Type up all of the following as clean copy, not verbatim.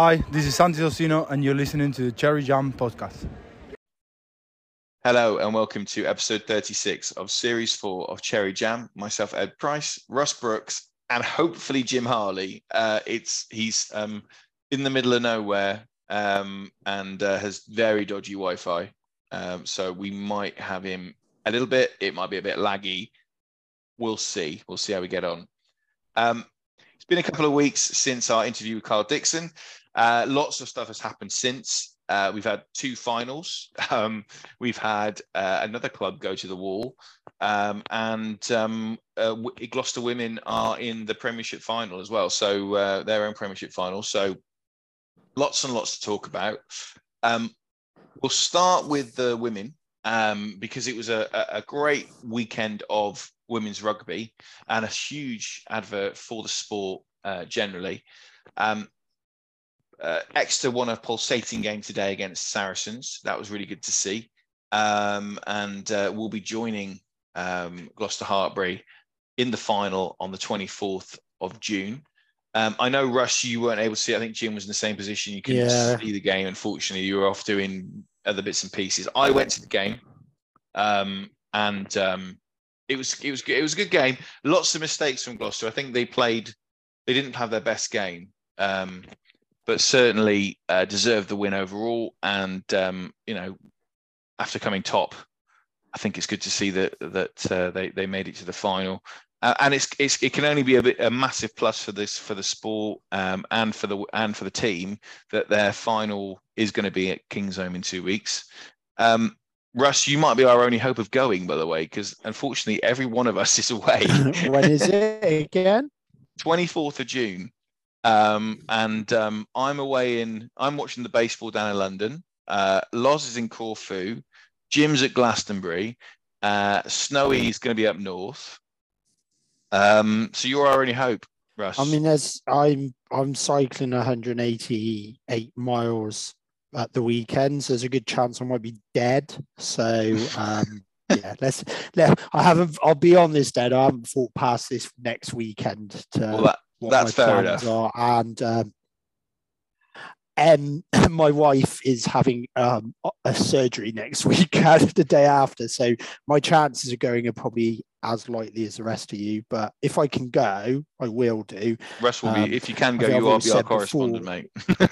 Hi, this is Santi Docino, and you're listening to the Cherry Jam podcast. Hello and welcome to episode 36 of series 4 of Cherry Jam. Myself, Ed Price, Russ Brooks, and hopefully Jim Harley. He's in the middle of nowhere and has very dodgy Wi-Fi. So we might have him a little bit. It might be a bit laggy. We'll see. We'll see how we get on. It's been a couple of weeks since our interview with Carl Dixon. Lots of stuff has happened since. We've had 2 finals. We've had another club go to the wall, and Gloucester women are in the Premiership final as well. So their own Premiership final. So lots and lots to talk about. We'll start with the women because it was a great weekend of women's rugby and a huge advert for the sport generally. Exeter won a pulsating game today against Saracens. That was really good to see. And we'll be joining Gloucester Hartpury in the final on the 24th of June. I know, Russ, you weren't able to see it. I think Jim was in the same position. You couldn't see the game. Unfortunately, you were off doing other bits and pieces. I went to the game, and it was a good game. Lots of mistakes from Gloucester. I think they didn't have their best game. But certainly deserved the win overall. And, after coming top, I think it's good to see that they made it to the final. And it can only be a massive plus for the sport and for the team that their final is going to be at Kingsholm in 2 weeks. Russ, you might be our only hope of going, by the way, because unfortunately every one of us is away. When is it again? 24th of June. I'm away I'm watching the baseball down in London. Loz is in Corfu. Jim's at Glastonbury. Snowy is going to be up north. So you're our only hope, Russ. I mean, I'm cycling 188 miles at the weekend, so there's a good chance I might be dead. So yeah, I'll be honest, Ed, I haven't thought past this next weekend to that's fair enough. And my wife is having a surgery next week, the day after. So my chances of going are probably as likely as the rest of you. But if I can go, I will do. Russ will be, if you can go, you will be our correspondent, mate.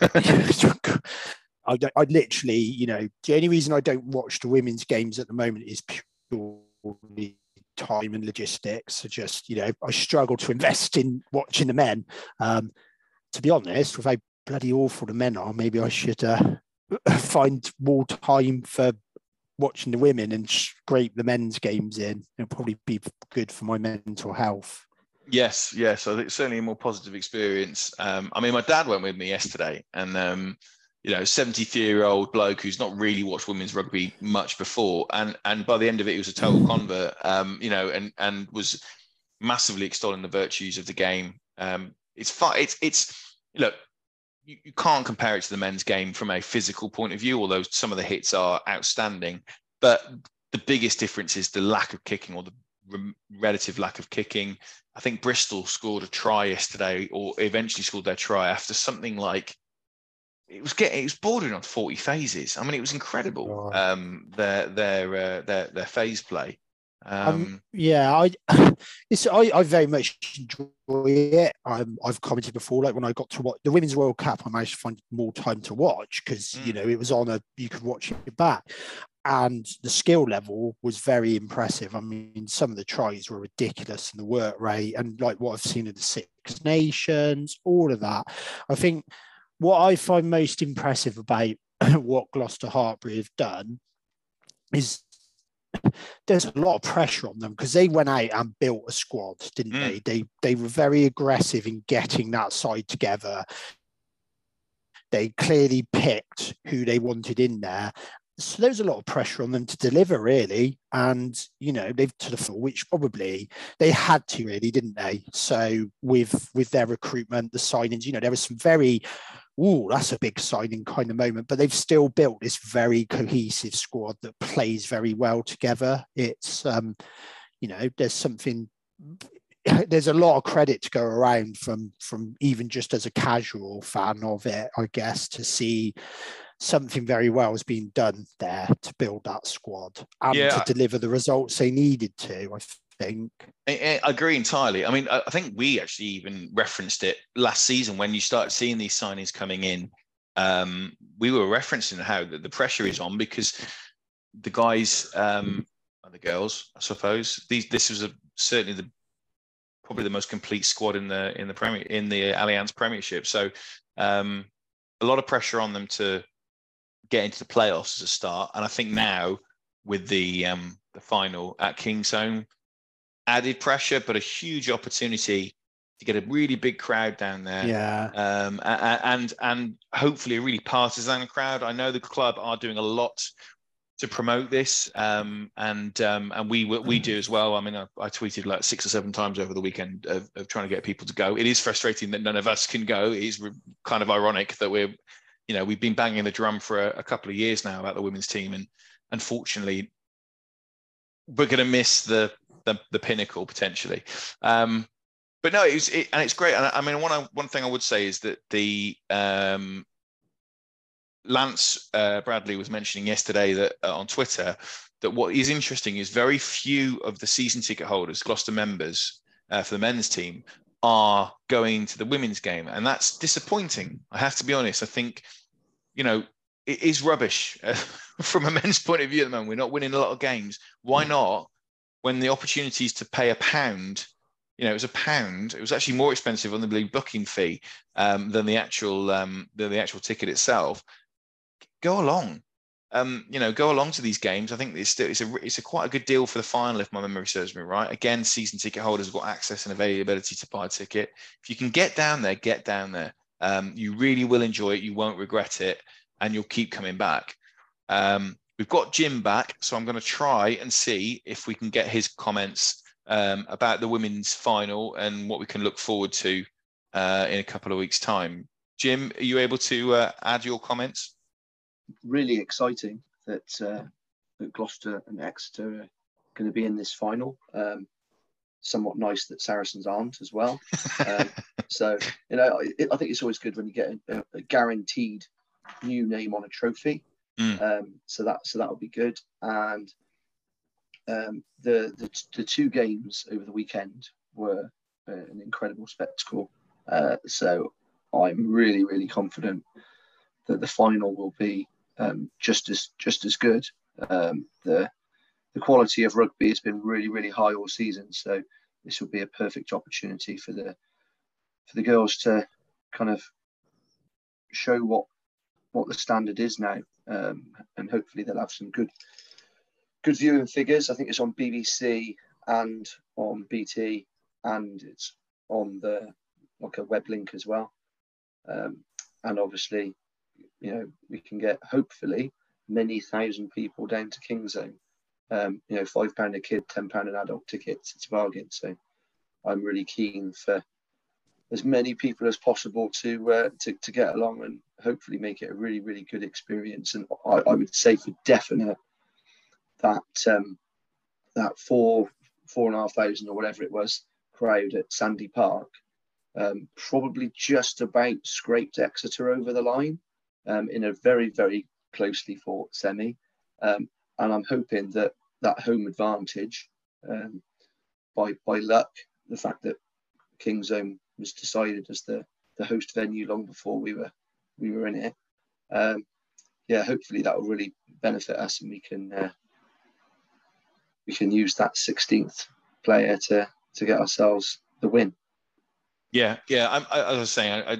I literally, the only reason I don't watch the women's games at the moment is purely time and logistics. So just, I struggle to invest in watching the men. To be honest, with how bloody awful the men are, maybe I should find more time for watching the women and scrape the men's games in. It'll probably be good for my mental health. Yes. I think it's certainly a more positive experience. My dad went with me yesterday, and 73-year-old bloke who's not really watched women's rugby much before, and by the end of it, he was a total convert. And was massively extolling the virtues of the game. It's fun. Look, you can't compare it to the men's game from a physical point of view, although some of the hits are outstanding. But the biggest difference is the lack of kicking, or the relative lack of kicking. I think Bristol scored a try yesterday, or eventually scored their try after something like, it was bordering on 40 phases. I mean, it was incredible. Their phase play. I very much enjoy it. I've commented before, like when I got to watch the Women's World Cup, I managed to find more time to watch because it was you could watch it back, and the skill level was very impressive. I mean, some of the tries were ridiculous, and the work rate, and like what I've seen in the Six Nations, all of that. I think what I find most impressive about what Gloucester Hartpury have done is there's a lot of pressure on them because they went out and built a squad, didn't they? They were very aggressive in getting that side together. They clearly picked who they wanted in there. So there's a lot of pressure on them to deliver, really. And, they've to the full, which probably they had to, really, didn't they? So with their recruitment, the signings, there was some very, that's a big signing kind of moment, but they've still built this very cohesive squad that plays very well together. It's, there's something there's a lot of credit to go around from even just as a casual fan of it, I guess, to see something very well has been done there to build that squad and to deliver the results they needed to, I think. I agree entirely. I mean, I think we actually even referenced it last season when you started seeing these signings coming in. We were referencing how the pressure is on because the guys and the girls, I suppose, this was certainly probably the most complete squad in the Allianz Premiership. So a lot of pressure on them to get into the playoffs as a start. And I think now with the final at Kingsholm, added pressure, but a huge opportunity to get a really big crowd down there. Yeah. And hopefully a really partisan crowd. I know the club are doing a lot to promote this, and we do as well. I mean, I tweeted like 6 or 7 times over the weekend of trying to get people to go. It is frustrating that none of us can go. It is kind of ironic that we've been banging the drum for a couple of years now about the women's team, and unfortunately, we're going to miss the pinnacle potentially. But no, it's great. And I mean, one thing I would say is that the Lance Bradley was mentioning yesterday that on Twitter that what is interesting is very few of the season ticket holders, Gloucester members for the men's team, are going to the women's game, and that's disappointing. I have to be honest. I think it is rubbish from a men's point of view at the moment. We're not winning a lot of games. Why not? When the opportunities to pay £1, it was £1. It was actually more expensive on the booking fee than the actual ticket itself. Go along, go along to these games. I think it's a quite a good deal for the final, if my memory serves me right. Again, season ticket holders have got access and availability to buy a ticket. If you can get down there, get down there. You really will enjoy it. You won't regret it, and you'll keep coming back. We've got Jim back, so I'm going to try and see if we can get his comments about the women's final and what we can look forward to in a couple of weeks' time. Jim, are you able to add your comments? Really exciting that Gloucester and Exeter are going to be in this final. Somewhat nice that Saracens aren't as well. So I think it's always good when you get a guaranteed new name on a trophy. So that will be good. And the 2 games over the weekend were an incredible spectacle. So I'm really, really confident that the final will be just as good. The quality of rugby has been really, really high all season. So this will be a perfect opportunity for the girls to kind of show what the standard is now, and hopefully they'll have some good viewing figures. I think it's on BBC and on BT, and it's on a web link as well. And obviously, we can get hopefully many thousand people down to Kingsholm. £5 a kid, £10 an adult tickets. It's a bargain. So I'm really keen for as many people as possible to get along and hopefully make it a really, really good experience. And I would say for definite that 4,500 or whatever it was crowd at Sandy Park probably just about scraped Exeter over the line in a very, very closely fought semi. And I'm hoping that home advantage, by luck, the fact that Kingsholm was decided as the host venue long before we were in it. Hopefully that will really benefit us, and we can use that 16th player to get ourselves the win. Yeah. I was saying,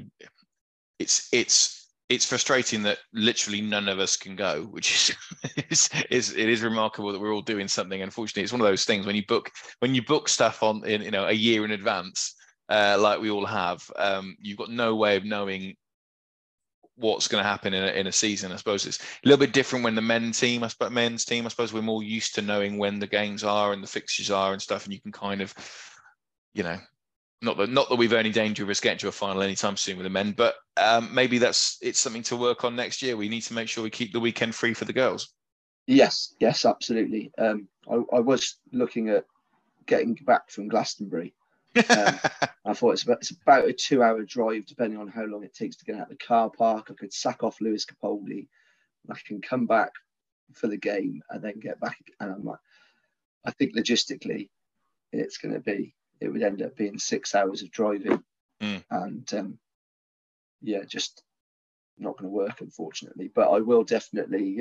it's frustrating that literally none of us can go, which is remarkable that we're all doing something. Unfortunately, it's one of those things when you book stuff in a year in advance, like we all have, you've got no way of knowing what's going to happen in a season. I suppose it's a little bit different when the men's team, I suppose we're more used to knowing when the games are and the fixtures are and stuff, and you can kind of, not that we've any danger of us getting to a final anytime soon with the men, but maybe it's something to work on next year. We need to make sure we keep the weekend free for the girls. Yes, absolutely. I was looking at getting back from Glastonbury. I thought it's about a 2-hour drive, depending on how long it takes to get out of the car park. I could sack off Lewis Capaldi. I can come back for the game and then get back. And I'm like, I think logistically, it would end up being 6 hours of driving. And just not going to work, unfortunately. But I will definitely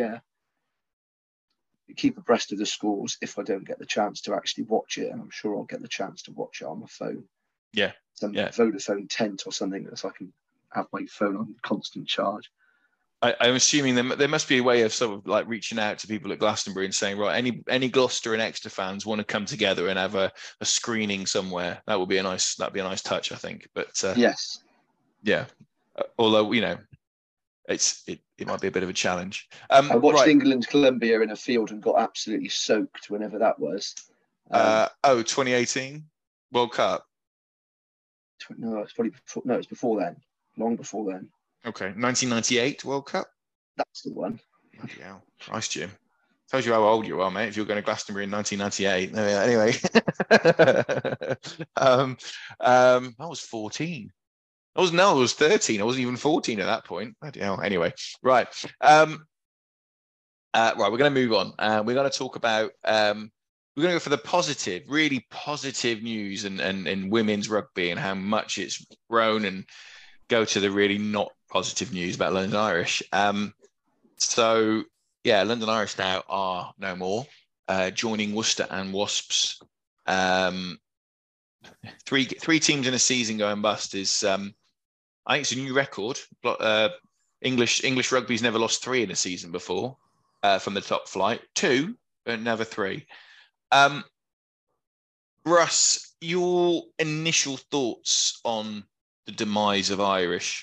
keep abreast of the scores if I don't get the chance to actually watch it, and I'm sure I'll get the chance to watch it on my phone. Some Vodafone tent or something, so I can have my phone on constant charge. I'm assuming there must be a way of sort of like reaching out to people at Glastonbury and saying, right, any Gloucester and Exeter fans want to come together and have a screening somewhere. That'd be a nice touch, I think. But yes, although it might be a bit of a challenge. I watched England Colombia in a field and got absolutely soaked whenever that was. 2018 World Cup. No, it's probably before, no, it's before then. Long before then. Okay, 1998 World Cup. That's the one. Bloody hell. Christ, Jim. Tells you how old you are, mate, if you're going to Glastonbury in 1998. Anyway. I was 14. I was 13. I wasn't even 14 at that point. Bloody hell. Anyway, right. Right, we're going to move on. We're going to talk about, we're going to go for the positive, really positive news in women's rugby and how much it's grown, and go to the really not positive news about London Irish. London Irish now are no more, joining Worcester and Wasps. Three teams in a season going bust is, I think it's a new record. English rugby's never lost 3 in a season before, from the top flight. 2, but never 3. Russ, your initial thoughts on the demise of Irish?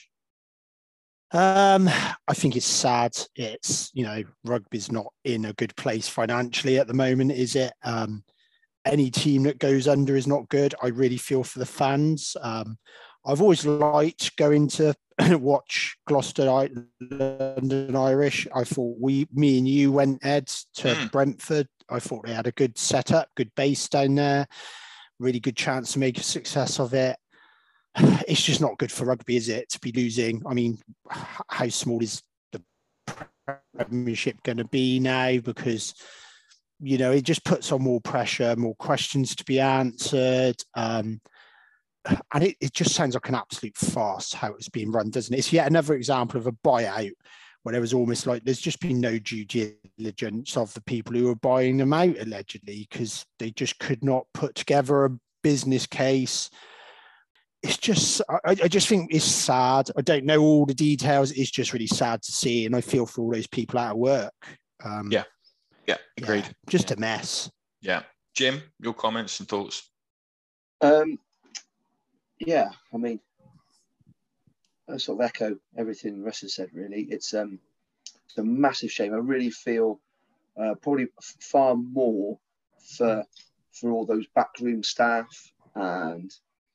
I think it's sad. It's, rugby's not in a good place financially at the moment, is it? Any team that goes under is not good. I really feel for the fans. I've always liked going to watch Gloucester London Irish. I thought me and you went, Ed, to Brentford. I thought they had a good setup, good base down there, really good chance to make a success of it. It's just not good for rugby, is it, to be losing? I mean, how small is the Premiership going to be now? Because, it just puts on more pressure, more questions to be answered. And it just sounds like an absolute farce how it's being run, doesn't it? It's yet another example of a buyout where there was almost like there's just been no due diligence of the people who were buying them out, allegedly, because they just could not put together a business case. It's just, I just think it's sad. I don't know all the details. It's just really sad to see. And I feel for all those people out of work. Agreed. Just a mess. Yeah. Jim, your comments and thoughts? I mean, I sort of echo everything Russ has said, really. It's a massive shame. I really feel probably far more for all those backroom staff and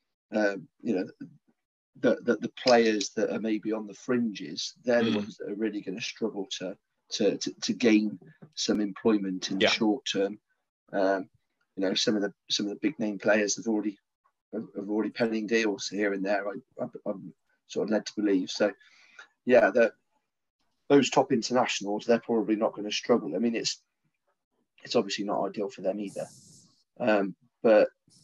the players that are maybe on the fringes. They're the ones that are really going to struggle to gain some employment in the short term. Some of the big name players have already penning deals here and there. I'm sort of led to believe. So those top internationals, they're probably not going to struggle. I mean, it's obviously not ideal for them either. But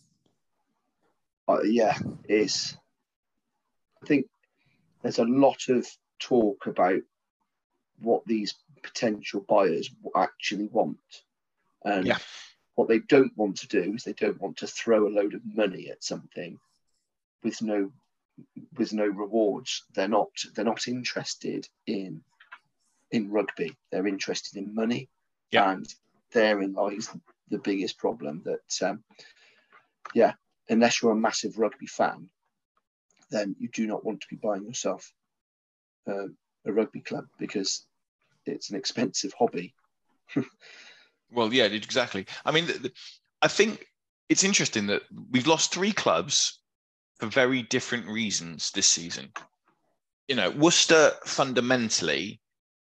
it's. I think there's a lot of talk about what these potential buyers actually want, and what they don't want to do is they don't want to throw a load of money at something with no rewards. They're not interested in rugby. They're interested in money, and therein lies the biggest problem. That unless you're a massive rugby fan, then you do not want to be buying yourself a rugby club, because it's an expensive hobby. Well, yeah, exactly. I mean, I think it's interesting that we've lost 3 clubs for very different reasons this season. Worcester fundamentally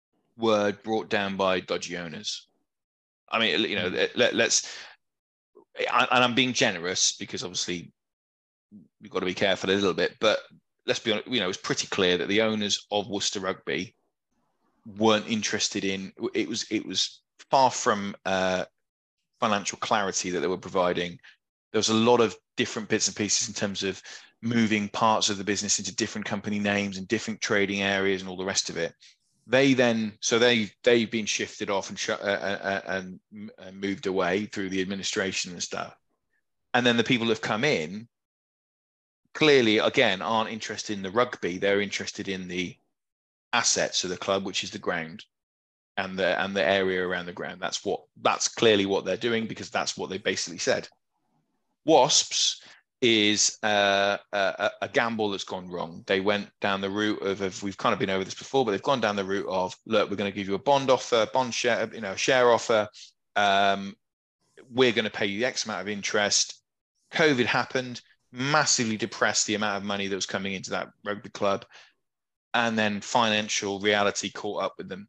were brought down by dodgy owners. I mean, let's and I'm being generous because obviously we've got to be careful a little bit, but let's be honest, it's pretty clear that the owners of Worcester Rugby weren't interested in, it was far from financial clarity that they were providing. There was a lot of different bits and pieces in terms of moving parts of the business into different company names and different trading areas and all the rest of it. They've been shifted off and moved away through the administration and stuff. And then the people who have come in clearly, again, aren't interested in the rugby. They're interested in the assets of the club, which is the ground and the area around the ground. That's clearly what they're doing, because that's what they basically said. Wasps is a gamble that's gone wrong. They went down the route of we've kind of been over this before, but they've gone down the route of, look, we're going to give you a bond share, share offer. We're going to pay you the X amount of interest. COVID happened, massively depressed the amount of money that was coming into that rugby club. And then financial reality caught up with them.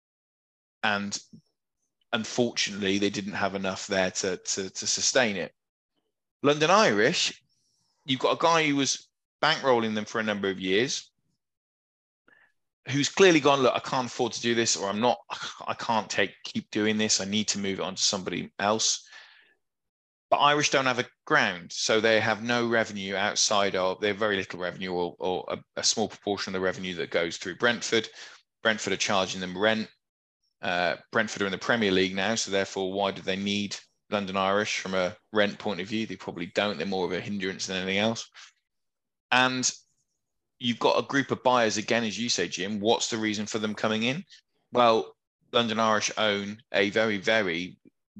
And unfortunately, they didn't have enough there to sustain it. London Irish, you've got a guy who was bankrolling them for a number of years, who's clearly gone, look, I can't afford to do this, or I can't keep doing this. I need to move it on to somebody else. But Irish don't have a ground, so they have no revenue outside of, they have very little revenue or a small proportion of the revenue that goes through Brentford. Brentford are charging them rent. Brentford are in the Premier League now, so therefore, why do they need London Irish from a rent point of view? They probably don't. They're more of a hindrance than anything else. And you've got a group of buyers, again, as you say, Jim. What's the reason for them coming in? Well, London Irish own a very, very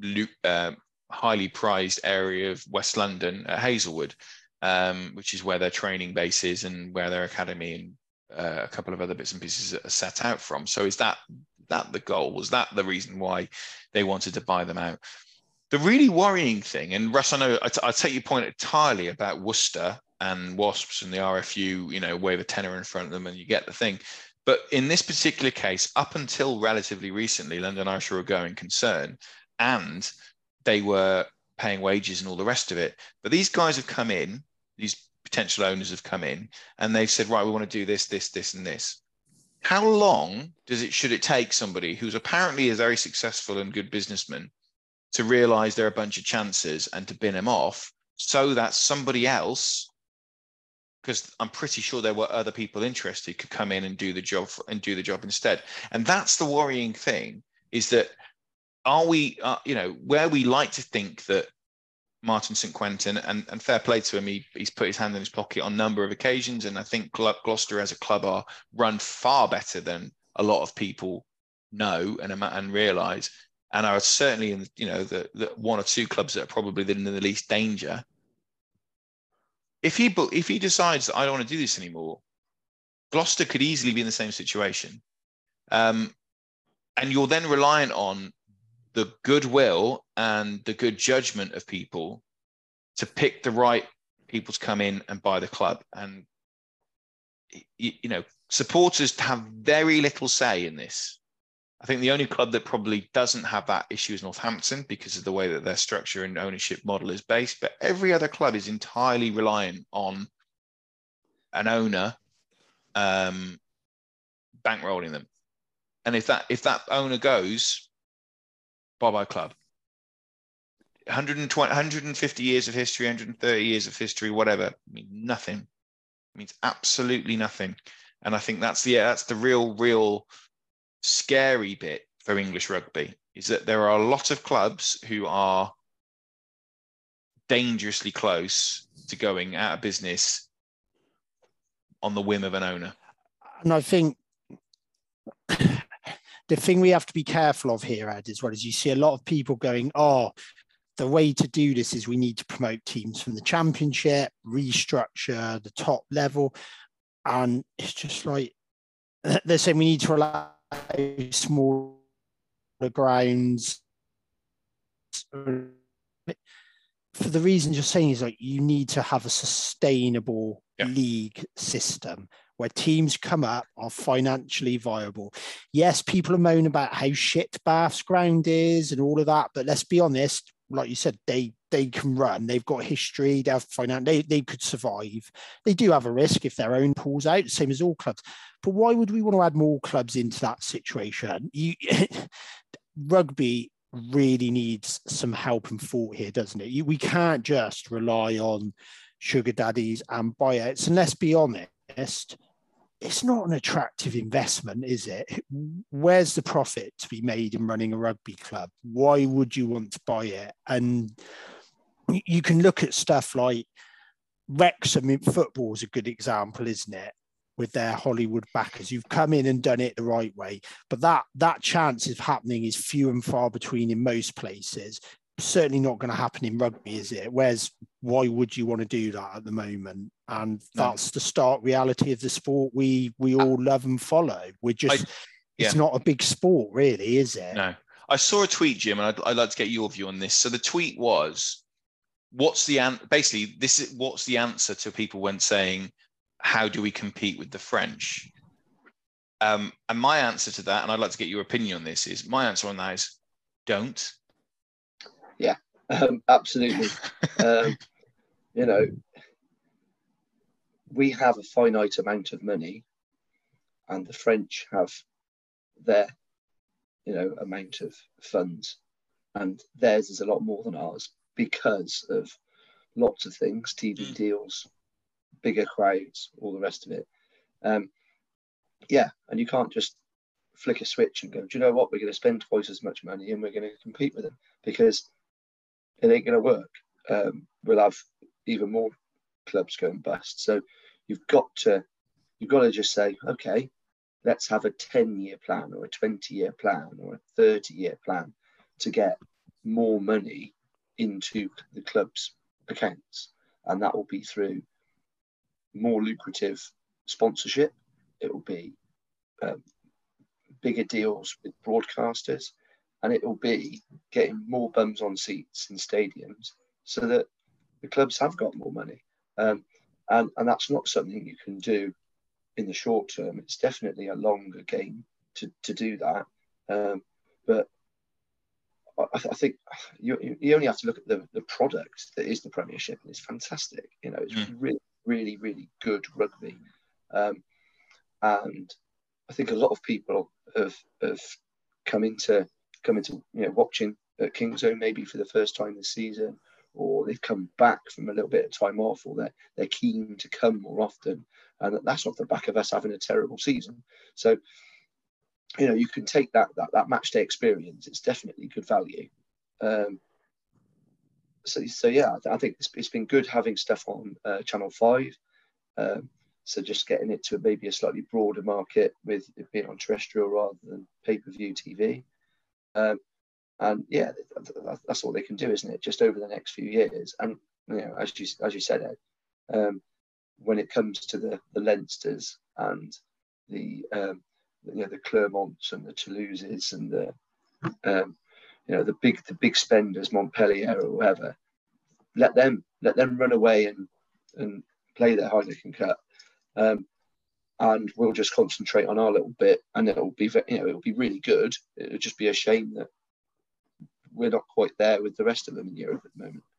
highly prized area of West London at Hazelwood, which is where their training base is and where their academy and a couple of other bits and pieces are set out from. So is that the goal? Was that the reason why they wanted to buy them out? The really worrying thing, and Russ, I know I take your point entirely about Worcester and Wasps and the RFU, wave a tenner in front of them and you get the thing. But in this particular case, up until relatively recently, London Irish were a going concern and they were paying wages and all the rest of it. But these guys have come in, these potential owners have come in and they've said, right, we want to do this, this, this, and this. How long should it take somebody who's apparently a very successful and good businessman to realize there are a bunch of chances and to bin them off, so that somebody else, because I'm pretty sure there were other people interested, could come in and do the job instead? And that's the worrying thing, is that are we, where we like to think that Martin St. Quentin, and fair play to him, he's put his hand in his pocket on a number of occasions, and I think Gloucester as a club are run far better than a lot of people know and realise, and are certainly in the one or two clubs that are probably in the least danger. If he decides that I don't want to do this anymore, Gloucester could easily be in the same situation, and you're then reliant on the goodwill and the good judgment of people to pick the right people to come in and buy the club. And, supporters have very little say in this. I think the only club that probably doesn't have that issue is Northampton, because of the way that their structure and ownership model is based. But every other club is entirely reliant on an owner bankrolling them. And if that owner goes, bye-bye club. 150 years of history, 130 years of history, whatever, means nothing. It means absolutely nothing. And I think that's the real scary bit for English rugby, is that there are a lot of clubs who are dangerously close to going out of business on the whim of an owner. And I think the thing we have to be careful of here, Ed, as well, is you see a lot of people going, the way to do this is we need to promote teams from the Championship, restructure the top level. And it's just like, they're saying we need to allow smaller grounds. For the reasons you're saying, is like, you need to have a sustainable league system where teams come up, are financially viable. Yes, people are moaning about how shit Bath's ground is and all of that, but let's be honest, like you said, they can run. They've got history. They have finance. They could survive. They do have a risk if their own pulls out, same as all clubs. But why would we want to add more clubs into that situation? Rugby really needs some help and thought here, doesn't it? We can't just rely on sugar daddies and buyouts. And let's be honest, it's not an attractive investment, is it? Where's the profit to be made in running a rugby club? Why would you want to buy it? And you can look at stuff like Wrexham in football is a good example, isn't it? With their Hollywood backers, you've come in and done it the right way. But that chance of happening is few and far between in most places. Certainly not going to happen in rugby, is it? Whereas, why would you want to do that at the moment? And that's the stark reality of the sport we all love and follow. It's not a big sport, really, is it? No. I saw a tweet, Jim, and I'd like to get your view on this. So the tweet was, what's the answer to people when saying, how do we compete with the French? And my answer to that, and I'd like to get your opinion on this, is my answer on that is don't. Yeah, absolutely. We have a finite amount of money, and the French have their, amount of funds, and theirs is a lot more than ours because of lots of things, TV deals, bigger crowds, all the rest of it. And you can't just flick a switch and go, do you know what, we're going to spend twice as much money and we're going to compete with them, because it ain't going to work. We'll have even more clubs going bust. So you've got to just say, okay, let's have a 10-year plan or a 20-year plan or a 30-year plan to get more money into the club's accounts. And that will be through more lucrative sponsorship. It will be bigger deals with broadcasters, and it will be getting more bums on seats in stadiums so that the clubs have got more money. And that's not something you can do in the short term. It's definitely a longer game to do that. But I think you only have to look at the product that is the Premiership, and it's fantastic. It's really, really, really good rugby. And I think a lot of people have come into watching at Kingsholm maybe for the first time this season, or they've come back from a little bit of time off, or they're keen to come more often, and that's off the back of us having a terrible season. So you can take that match day experience. It's definitely good value. So yeah, I think it's been good having stuff on Channel 5. So just getting it to maybe a slightly broader market with it being on terrestrial rather than pay-per-view TV. And yeah, that's all they can do, isn't it? Just over the next few years. And as you said, Ed, when it comes to the Leinsters and the Clermonts and the Toulouses and the big spenders, Montpellier or whoever, let them run away and play their Heineken Cup. And we'll just concentrate on our little bit, and it'll be really good. It'll just be a shame that we're not quite there with the rest of them in Europe at the moment.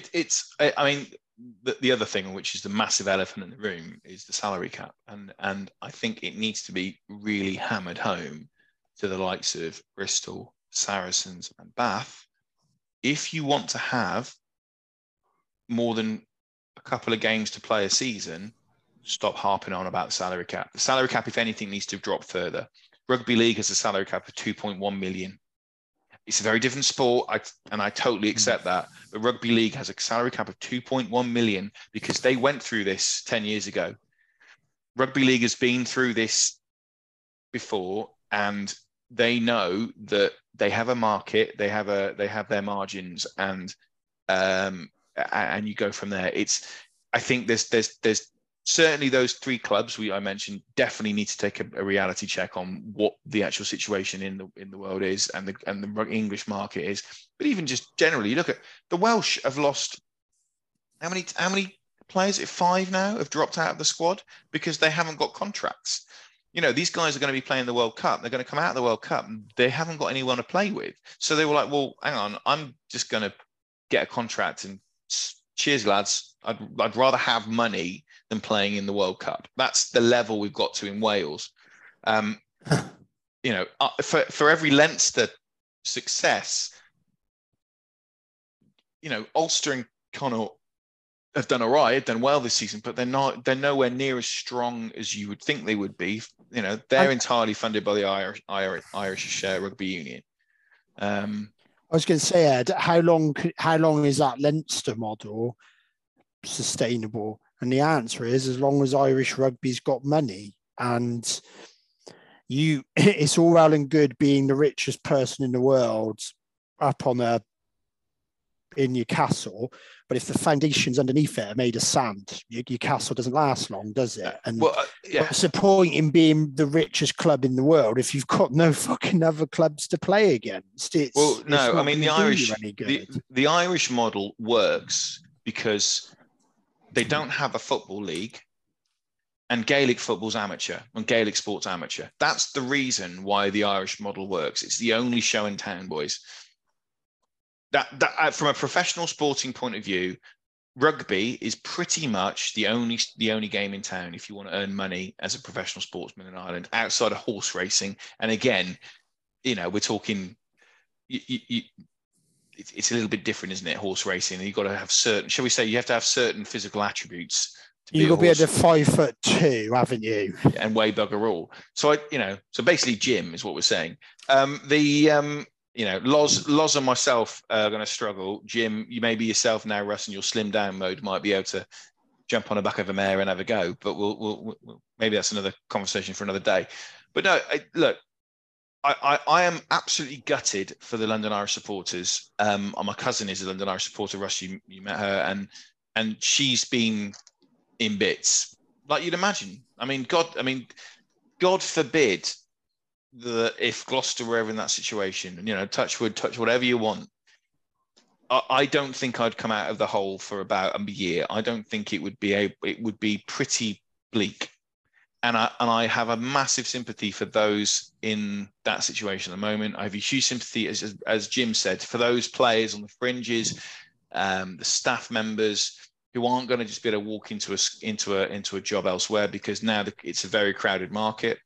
The other thing, which is the massive elephant in the room, is the salary cap, and I think it needs to be really hammered home to the likes of Bristol, Saracens, and Bath. If you want to have more than a couple of games to play a season, stop harping on about the salary cap. The salary cap, if anything, needs to drop further. Rugby League has a salary cap of 2.1 million. It's a very different sport, and I totally accept that. But Rugby League has a salary cap of 2.1 million because they went through this 10 years ago. Rugby League has been through this before, and they know that they have a market, they have their margins, and you go from there. I think there's certainly those three clubs I mentioned definitely need to take a reality check on what the actual situation in the world is and the English market is. But even just generally, you look at the Welsh have lost how many players? 5 now have dropped out of the squad because they haven't got contracts. These guys are going to be playing the World Cup. They're going to come out of the World Cup and they haven't got anyone to play with. So they were like, well, hang on, I'm just going to get a contract and cheers, lads. I'd rather have money than playing in the World Cup. That's the level we've got to in Wales. For every Leinster success, Ulster and Connacht have done all right, done well this season, but they're nowhere near as strong as you would think they would be. They're entirely funded by the Irish Rugby Union. I was going to say, Ed, how long is that Leinster model sustainable? And the answer is as long as Irish rugby's got money. And it's all well and good being the richest person in the world up in your castle, but if the foundations underneath it are made of sand, your castle doesn't last long, does it? And what's the point in being the richest club in the world if you've got no fucking other clubs to play against? The Irish model works because they don't have a football league, and Gaelic football's amateur, and Gaelic sport's amateur. That's the reason why the Irish model works. It's the only show in town, boys. That from a professional sporting point of view, rugby is pretty much the only game in town if you want to earn money as a professional sportsman in Ireland, outside of horse racing. And again, we're talking. It's a little bit different, isn't it? Horse racing, and you've got to have certain. Shall we say you have to have certain physical attributes. You've got to be under 5'2", haven't you? And weigh bugger all. So so basically, Jim is what we're saying. Loz and myself are going to struggle. Jim, you may be yourself now, Russ, in your slim down mode, might be able to jump on the back of a mare and have a go. But we'll maybe that's another conversation for another day. But no, look, I am absolutely gutted for the London Irish supporters. My cousin is a London Irish supporter. Russ, you met her, and she's been in bits, like you'd imagine. God forbid that if Gloucester were ever in that situation, touch wood, touch whatever you want. I don't think I'd come out of the hole for about a year. I don't think it would be pretty bleak. And I have a massive sympathy for those in that situation at the moment. I have a huge sympathy, as Jim said, for those players on the fringes, the staff members who aren't going to just be able to walk into a job elsewhere, because now it's a very crowded market.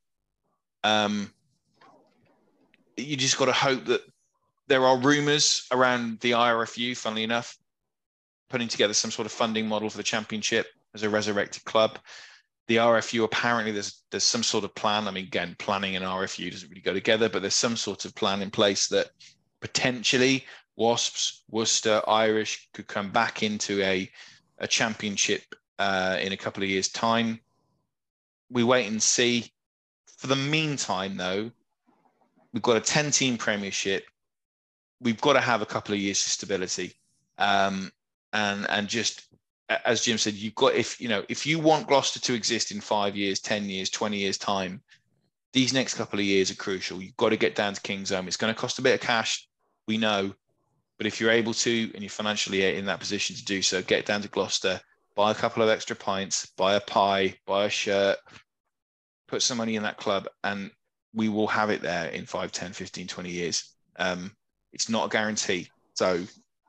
You just got to hope that there are rumours around the IRFU, funnily enough, putting together some sort of funding model for the championship as a resurrected club. The RFU, apparently there's some sort of plan. Again, planning and RFU doesn't really go together, but there's some sort of plan in place that potentially Wasps, Worcester, Irish could come back into a championship in a couple of years' time. We wait and see. For the meantime, though, we've got a 10-team premiership. We've got to have a couple of years of stability. And just, as Jim said, you've got, if you want Gloucester to exist in 5 years, 10 years, 20 years time, these next couple of years are crucial. You've got to get down to Kingsholm. It's going to cost a bit of cash, we know. But if you're able to, and you're financially in that position to do so, get down to Gloucester, buy a couple of extra pints, buy a pie, buy a shirt, put some money in that club, and we will have it there in 5, 10, 15, 20 years. It's not a guarantee. So,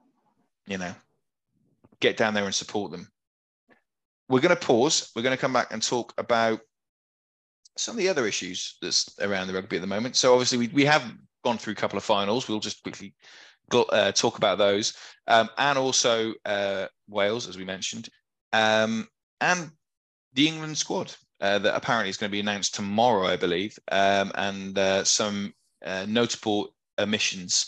get down there and support them. We're going to pause. We're going to come back and talk about some of the other issues that's around the rugby at the moment. So obviously we have gone through a couple of finals. We'll just quickly talk about those. And also Wales, as we mentioned, and the England squad that apparently is going to be announced tomorrow, I believe, and some notable omissions.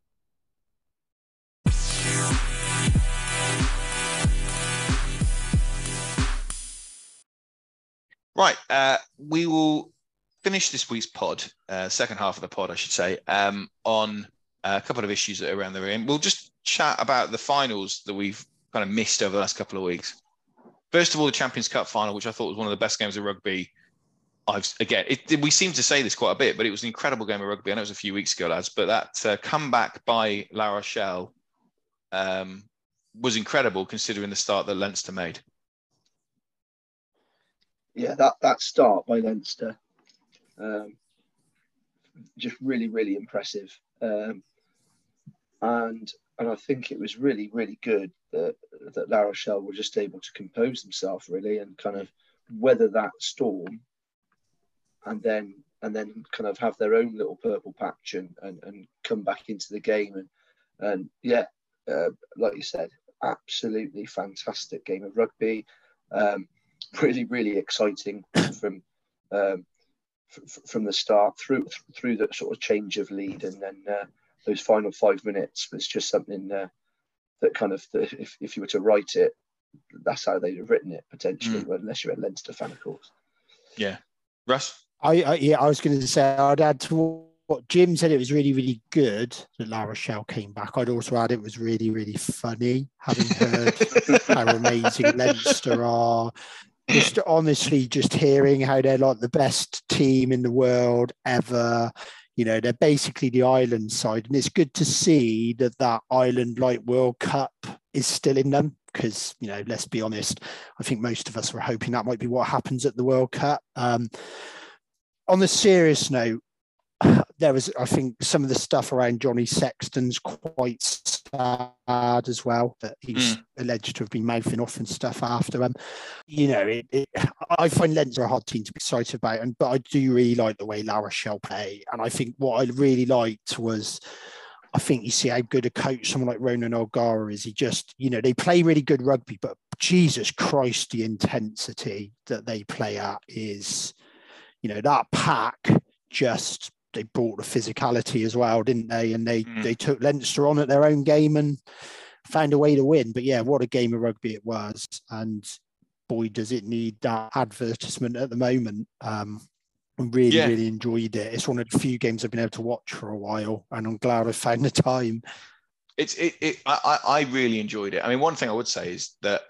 Right, we will finish this week's pod, second half of the pod, I should say, on a couple of issues that are around the room. We'll just chat about the finals that we've kind of missed over the last couple of weeks. First of all, the Champions Cup final, which I thought was one of the best games of rugby. We seem to say this quite a bit, but it was an incredible game of rugby. I know it was a few weeks ago, lads, but that comeback by La Rochelle was incredible considering the start that Leinster made. Yeah, that start by Leinster, just really, really impressive. And I think it was really, really good that La Rochelle were just able to compose themselves really and kind of weather that storm, and then kind of have their own little purple patch and come back into the game and like you said, absolutely fantastic game of rugby, really, really exciting from the start through the sort of change of lead, and then those final 5 minutes was just something that kind of, if you were to write it, that's how they'd have written it potentially, unless you're a Leinster fan, of course. Yeah, Russ. I was going to say, I'd add to what Jim said. It was really, really good that La Rochelle came back. I'd also add it was really, really funny, having heard how amazing Leinster are. Just honestly, just hearing how they're like the best team in the world ever. You know, they're basically the Ireland side, and it's good to see that Ireland like World Cup is still in them. Because, you know, let's be honest, I think most of us were hoping that might be what happens at the World Cup. On a serious note, there was, I think, some of the stuff around Johnny Sexton's quite sad as well, that he's alleged to have been mouthing off and stuff after him. You know, I find Leinster a hard team to be excited about, but I do really like the way La Rochelle play. And I think what I really liked was, I think you see how good a coach someone like Ronan O'Gara is. He just, you know, they play really good rugby, but Jesus Christ, the intensity that they play at is, you know, that pack just, they brought the physicality as well, didn't they? And they took Leinster on at their own game and found a way to win. But yeah, what a game of rugby it was. And boy, does it need that advertisement at the moment. I really, really enjoyed it. It's one of the few games I've been able to watch for a while, and I'm glad I found the time. I really enjoyed it. I mean, one thing I would say is that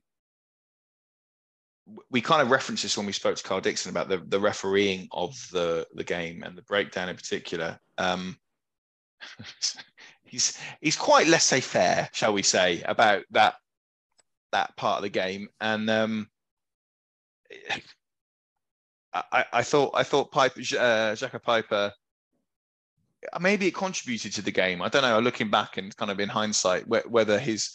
we kind of referenced this when we spoke to Carl Dixon about the refereeing of the game and the breakdown in particular. He's quite laissez-faire, shall we say, about that part of the game. And I thought Piper, Jacques Piper, maybe it contributed to the game. I don't know. Looking back and kind of in hindsight, whether his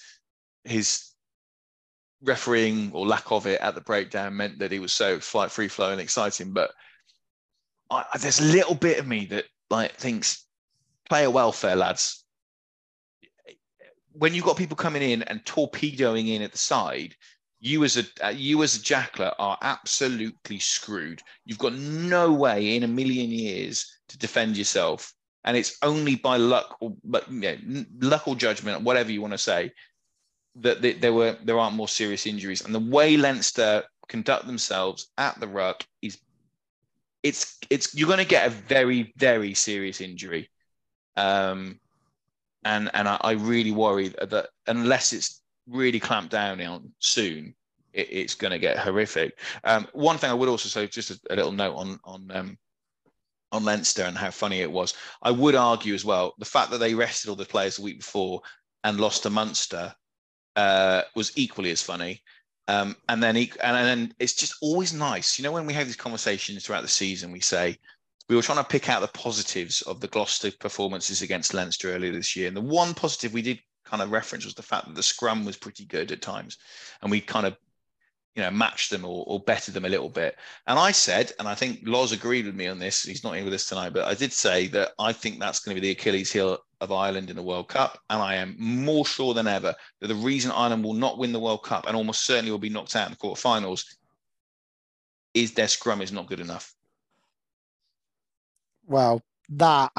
refereeing or lack of it at the breakdown meant that he was so free flow and exciting. But there's a little bit of me that like thinks, player welfare, lads. When you've got people coming in and torpedoing in at the side, you as a jackler are absolutely screwed. You've got no way in a million years to defend yourself, and it's only by luck or judgment, whatever you want to say, that there aren't more serious injuries. And the way Leinster conduct themselves at the ruck is, it's you're going to get a very, very serious injury. And I really worry that unless it's really clamped down on soon, it's going to get horrific. One thing I would also say, just a little note on Leinster and how funny it was. I would argue as well, the fact that they rested all the players the week before and lost to Munster was equally as funny. And then it's just always nice, you know, when we have these conversations throughout the season, we say we were trying to pick out the positives of the Gloucester performances against Leinster earlier this year, and the one positive we did kind of reference was the fact that the scrum was pretty good at times, and we kind of, you know, matched them or bettered them a little bit. And I said, and I think Loz agreed with me on this, he's not here with us tonight, but I did say that I think that's going to be the Achilles heel of Ireland in the World Cup. And I am more sure than ever that the reason Ireland will not win the World Cup and almost certainly will be knocked out in the quarterfinals is their scrum is not good enough. Well, that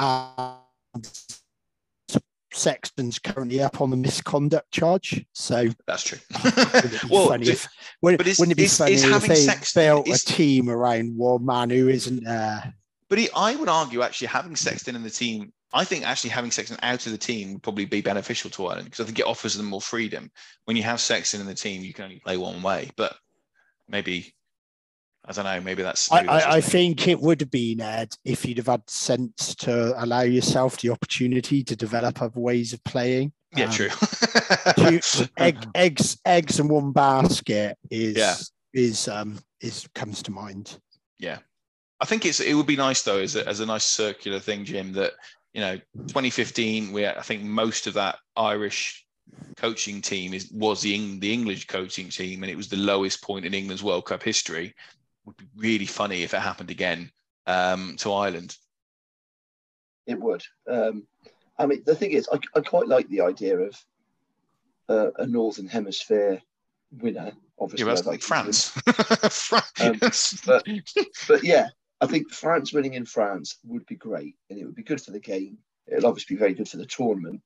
Sexton's currently up on the misconduct charge, so that's true. Wouldn't it be funny if they built a team around one man who isn't there? But I would argue actually having Sexton in the team, I think actually having Sexton out of the team would probably be beneficial to Ireland, because I think it offers them more freedom. When you have Sexton in the team, you can only play one way. But maybe, I don't know, maybe that's I think it would have been, Ed, if you'd have had sense to allow yourself the opportunity to develop other ways of playing. Yeah, true. eggs in one basket comes to mind. Yeah. I think it would be nice though, as a nice circular thing, Jim, that 2015, I think most of that Irish coaching team was the English coaching team, and it was the lowest point in England's World Cup history. It would be really funny if it happened again to Ireland. It would. I mean, the thing is, I quite like the idea of a Northern Hemisphere winner. Obviously, that's like France. but yeah, I think France winning in France would be great, and it would be good for the game. It'll obviously be very good for the tournament.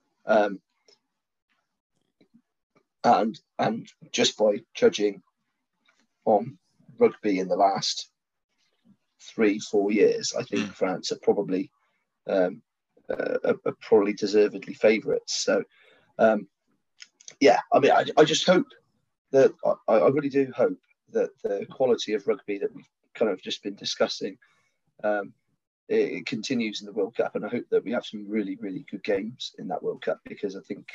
And just by judging on rugby in the last 3-4 years, I think France are probably deservedly favourites. So, yeah, I mean, I just hope that I really do hope that the quality of rugby that we've kind of just been discussing it continues in the World Cup, and I hope that we have some really, really good games in that World Cup, because I think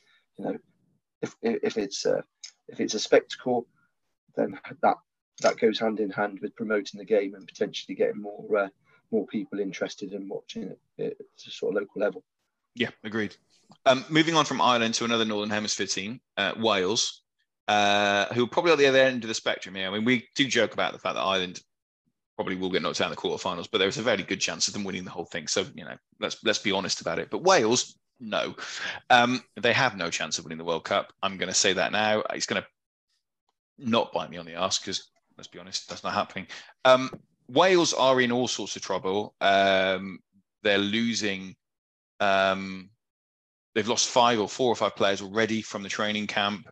if it's a spectacle, then that goes hand in hand with promoting the game and potentially getting more people interested in watching it at a sort of local level. Yeah, agreed. Moving on from Ireland to another Northern Hemisphere team, Wales, who are probably at the other end of the spectrum here. I mean, we do joke about the fact that Ireland probably will get knocked out in the quarterfinals, but there's a very good chance of them winning the whole thing. So, let's be honest about it. But Wales, no. They have no chance of winning the World Cup. I'm going to say that now. It's going to not bite me on the arse, because, let's be honest, that's not happening. Wales are in all sorts of trouble. They're losing... they've lost 4 or 5 players already from the training camp.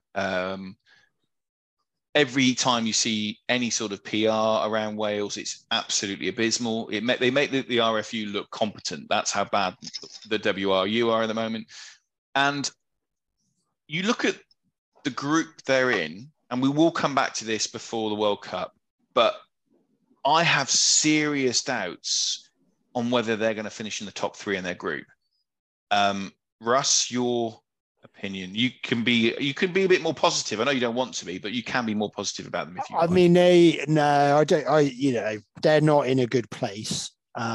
Every time you see any sort of PR around Wales, it's absolutely abysmal. They make the RFU look competent. That's how bad the WRU are at the moment. And you look at the group they're in, and we will come back to this before the World Cup, but I have serious doubts on whether they're going to finish in the top 3 in their group. Russ, your opinion? You can be a bit more positive. I know you don't want to be, but you can be more positive about them if you want. I mean, I don't. They're not in a good place.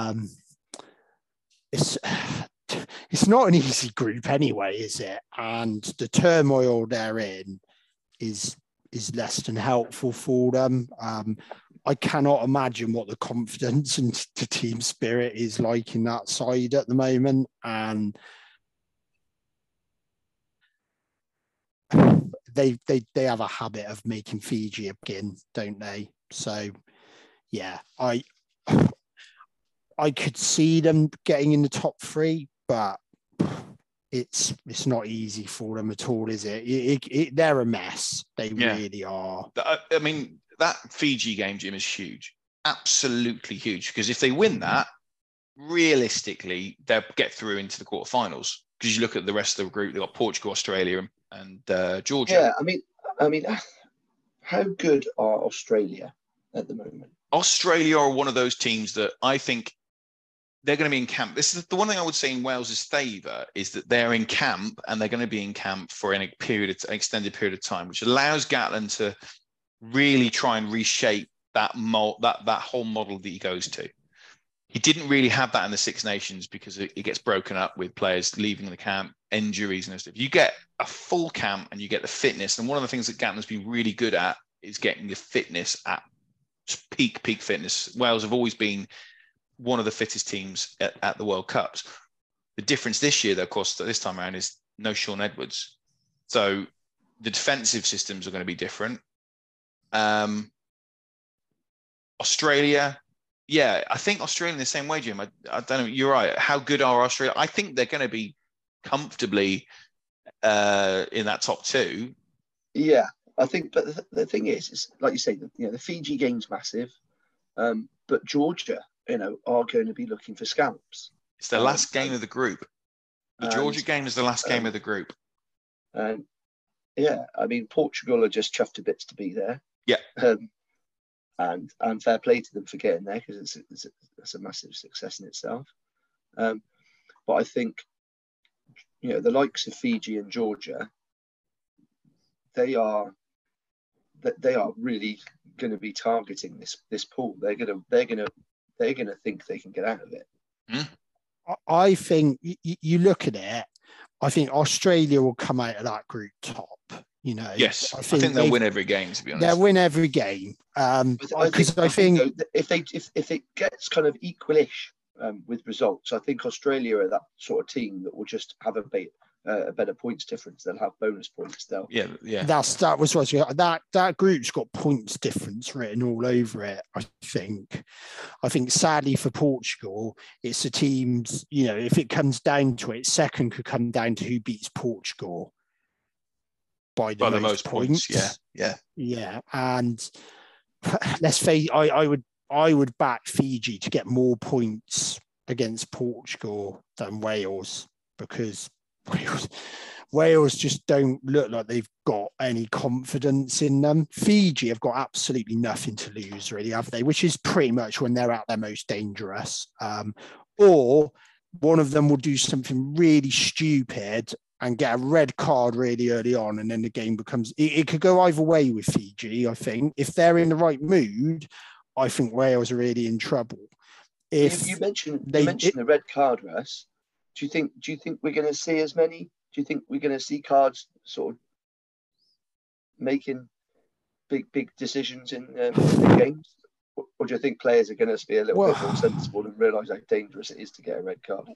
It's not an easy group anyway, is it? And the turmoil they're in is less than helpful for them. I cannot imagine what the confidence and the team spirit is like in that side at the moment. And they have a habit of making Fiji again, don't they? So, yeah, I could see them getting in the top 3, but it's not easy for them at all, is it? They're a mess. They really are. I mean, that Fiji game, Jim, is huge. Absolutely huge. Because if they win that, realistically, they'll get through into the quarterfinals. Because you look at the rest of the group, they've got Portugal, Australia, and Georgia. Yeah, I mean, how good are Australia at the moment? Australia are one of those teams that I think they're going to be in camp. This is the one thing I would say in Wales's favour, is that they're in camp, and they're going to be in camp for an extended period of time, which allows Gatland to really try and reshape that whole model that he goes to. He didn't really have that in the Six Nations, because it gets broken up with players leaving the camp, injuries and stuff. You get a full camp and you get the fitness. And one of the things that Gatland's been really good at is getting the fitness at peak fitness. Wales have always been one of the fittest teams at the World Cups. The difference this year, though, of course, this time around, is no Shaun Edwards. So the defensive systems are going to be different. Australia, yeah, I think Australia in the same way, Jim. I don't know. You're right. How good are Australia? I think they're going to be comfortably in that top 2. Yeah, I think. But the thing is like you say, the Fiji game's massive, but Georgia, are going to be looking for scalps. It's the last game of the group. The Georgia game is the last game of the group. Yeah, I mean, Portugal are just chuffed to bits to be there. Yeah. And fair play to them for getting there, because it's a massive success in itself. But I think, the likes of Fiji and Georgia, they are really going to be targeting this pool. They're going to think they can get out of it. I think you look at it, I think Australia will come out of that group top. You know, Yes, I think they'll win every game. To be honest, they'll win every game. Because I think if it gets kind of equalish with results, I think Australia are that sort of team that will just have a better points difference. They'll have bonus points. Yeah. That was what that group's got points difference written all over it. I think sadly for Portugal, it's the teams. You know, if it comes down to it, second could come down to who beats Portugal by the most points. Yeah. And let's face, I would back Fiji to get more points against Portugal than Wales, because Wales just don't look like they've got any confidence in them. Fiji have got absolutely nothing to lose, really, have they? Which is pretty much when they're at their most dangerous. Or one of them will do something really stupid and get a red card really early on, and then the game becomes... It could go either way with Fiji, I think. If they're in the right mood, I think Wales are really in trouble. If you mentioned the red card, Russ, do you think we're going to see as many? Do you think we're going to see cards sort of making big decisions in the games? Or do you think players are going to be a little bit more sensible and realise how dangerous it is to get a red card?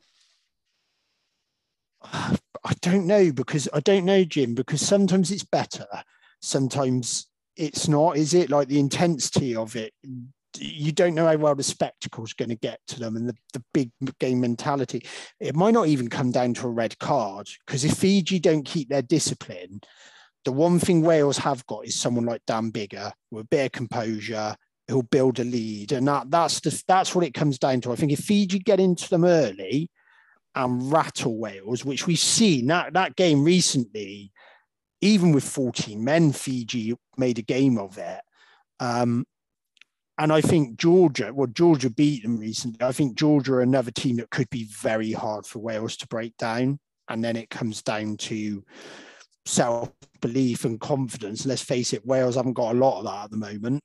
I don't know, Jim, because sometimes it's better, sometimes it's not. Is it like the intensity of it? You don't know how well the spectacle's going to get to them, and the big game mentality. It might not even come down to a red card, because if Fiji don't keep their discipline, the one thing Wales have got is someone like Dan Biggar with a bit of composure, who'll build a lead, and that's what it comes down to. I think if Fiji get into them early and rattle Wales, which we've seen that game recently, even with 14 men, Fiji made a game of it. And I think Georgia beat them recently. I think Georgia are another team that could be very hard for Wales to break down. And then it comes down to self-belief and confidence. Let's face it, Wales haven't got a lot of that at the moment.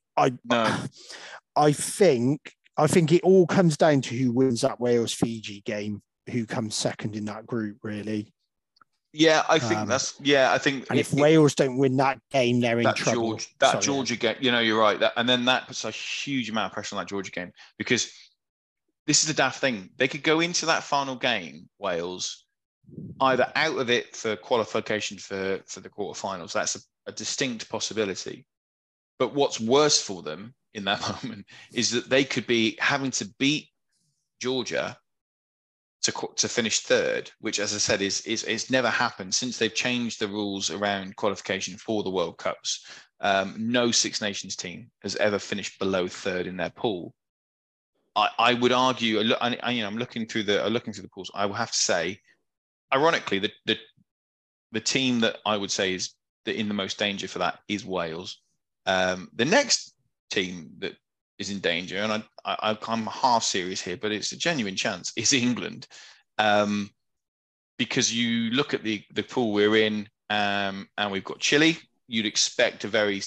I think it all comes down to who wins that Wales-Fiji game, who comes second in that group, really. Yeah, I think And if Wales don't win that game, they're in trouble. Georgia game, you're right. And then that puts a huge amount of pressure on that Georgia game, because this is the daft thing. They could go into that final game, Wales, either out of it for qualification for the quarterfinals. That's a distinct possibility. But what's worse for them in that moment is that they could be having to beat Georgia to finish third, which, as I said, is never happened since they've changed the rules around qualification for the World Cups. No Six Nations team has ever finished below third in their pool. I would argue, I'm looking through the pools. I will have to say, ironically, the team that I would say is in the most danger for that is Wales. The next team that is in danger, and I'm half serious here, but it's a genuine chance, is England. Because you look at the pool we're in, and we've got Chile. You'd expect a very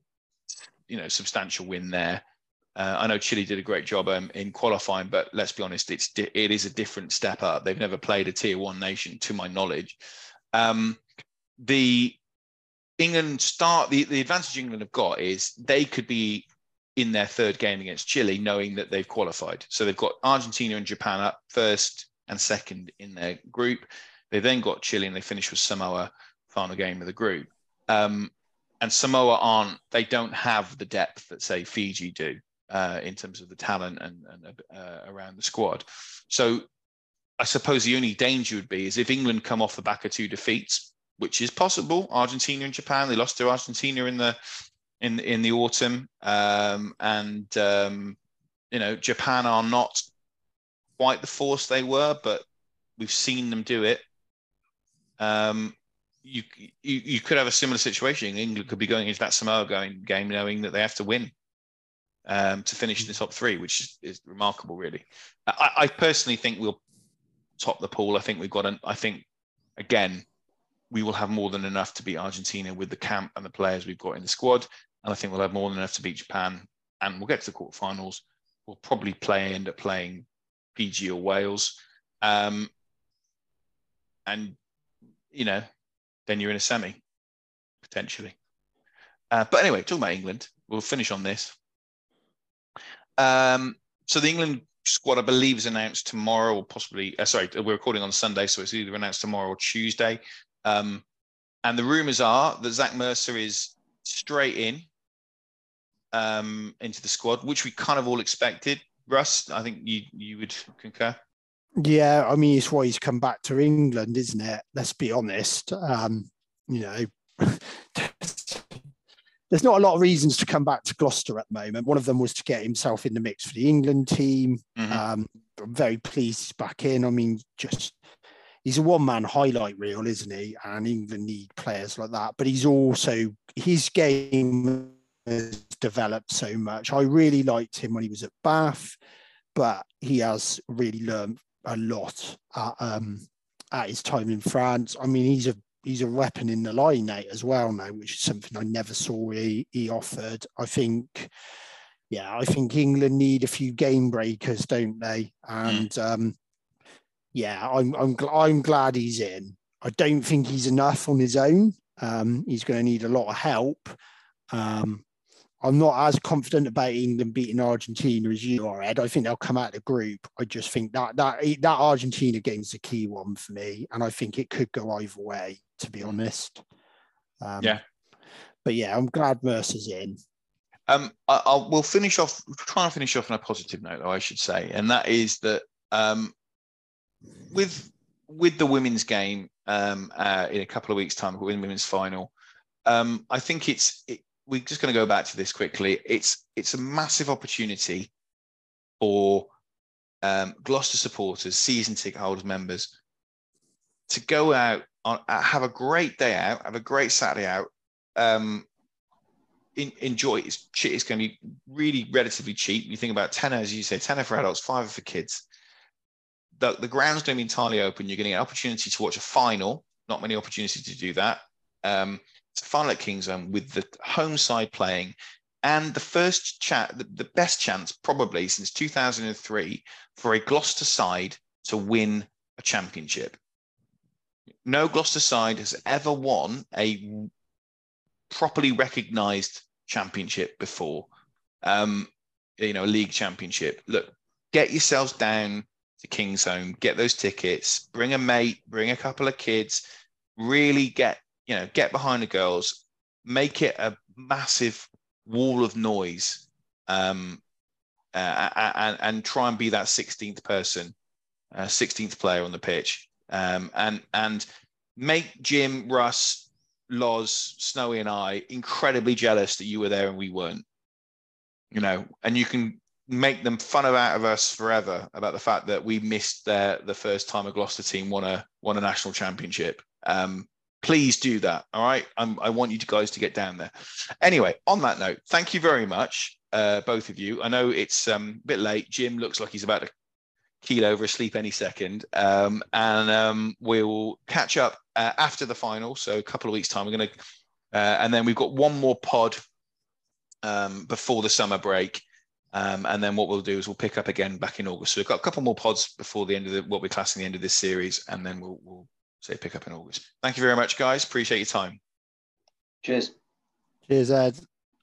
substantial win there. I know Chile did a great job in qualifying, but let's be honest, it is a different step up. They've never played a tier 1 nation, to my knowledge. The advantage England have got is they could be in their third game against Chile, knowing that they've qualified. So they've got Argentina and Japan up first and second in their group. They then got Chile, and they finish with Samoa, final game of the group. And Samoa they don't have the depth that, say, Fiji do in terms of the talent and around the squad. So I suppose the only danger would be is if England come off the back of 2 defeats, which is possible. Argentina and Japan, they lost to Argentina in the autumn, Japan are not quite the force they were, but we've seen them do it. You could have a similar situation. England could be going into that Samoa game knowing that they have to win to finish in the top 3, which is remarkable, really. I personally think we'll top the pool. I think again, we will have more than enough to beat Argentina with the camp and the players we've got in the squad. And I think we'll have more than enough to beat Japan, and we'll get to the quarterfinals. We'll probably end up playing Fiji or Wales. And, you know, then you're in a semi, potentially. But anyway, talking about England, we'll finish on this. So the England squad, I believe, is announced tomorrow, or possibly, we're recording on Sunday, so it's either announced tomorrow or Tuesday. And the rumours are that Zach Mercer is straight in into the squad, which we kind of all expected. Russ, I think you would concur. Yeah, I mean, it's why he's come back to England, isn't it? Let's be honest. You know, there's not a lot of reasons to come back to Gloucester at the moment. One of them was to get himself in the mix for the England team. I'm very pleased he's back in. I mean, he's a one-man highlight reel, isn't he? And England need players like that. But his game has developed so much. I really liked him when he was at Bath, but he has really learned a lot at his time in France. I mean, he's a weapon in the line as well now, which is something I never saw he offered. I think England need a few game breakers, don't they? And I'm glad he's in. I don't think he's enough on his own. He's going to need a lot of help. I'm not as confident about England beating Argentina as you are, Ed. I think they'll come out of the group. I just think that Argentina game's the key one for me, and I think it could go either way, to be honest. But yeah, I'm glad Mercer's in. We'll finish off. Try and finish off on a positive note, though, I should say, and that is that with the women's game in a couple of weeks' time, with the women's final, I think we're just going to go back to this quickly. It's a massive opportunity for Gloucester supporters, season ticket holders, members, to go out have a great day out, have a great Saturday out. Enjoy. It's going to be really relatively cheap. You think about tenner, as you say, tenner for adults, £5 for kids. The ground's going to be entirely open. You're going to get an opportunity to watch a final. Not many opportunities to do that. It's a final at Kingsholm with the home side playing, and the best chance probably since 2003 for a Gloucester side to win a championship. No Gloucester side has ever won a properly recognised championship before. A league championship. Look, get yourselves down to Kingsholm, get those tickets, bring a mate, bring a couple of kids, really get behind the girls, make it a massive wall of noise, and try and be that 16th person, 16th player on the pitch, and make Jim, Russ, Loz, Snowy, and I incredibly jealous that you were there and we weren't. And you can make them fun out of us forever about the fact that we missed the first time a Gloucester team won a national championship. Please do that. All right. I want you guys to get down there. Anyway, on that note, thank you very much, both of you. I know it's a bit late. Jim looks like he's about to keel over asleep any second. And we'll catch up after the final. So a couple of weeks' time, we're going to, and then we've got one more pod before the summer break. And then what we'll do is we'll pick up again back in August. So we've got a couple more pods before the end of what we're classing the end of this series. And then we'll say pick up in August. Thank you very much, guys. Appreciate your time. Cheers. Cheers, Ed.